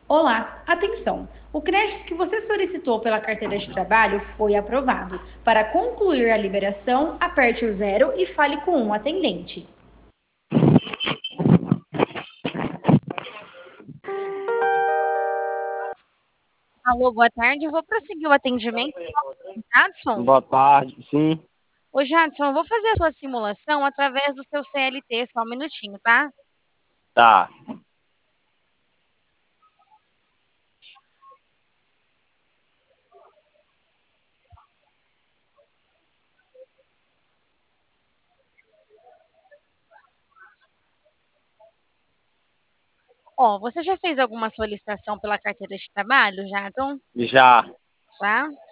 Olá, atenção! O crédito que você solicitou pela carteira de trabalho foi aprovado. Para concluir a liberação, aperte o zero e fale com um atendente. Alô, boa tarde. Eu vou prosseguir o atendimento. Jadson? Boa tarde, sim. Ô, Jadson, eu vou fazer a sua simulação através do seu CLT, só um minutinho, tá? Tá. Ó, você já fez alguma solicitação pela carteira de trabalho, Jadson? Já. Tá?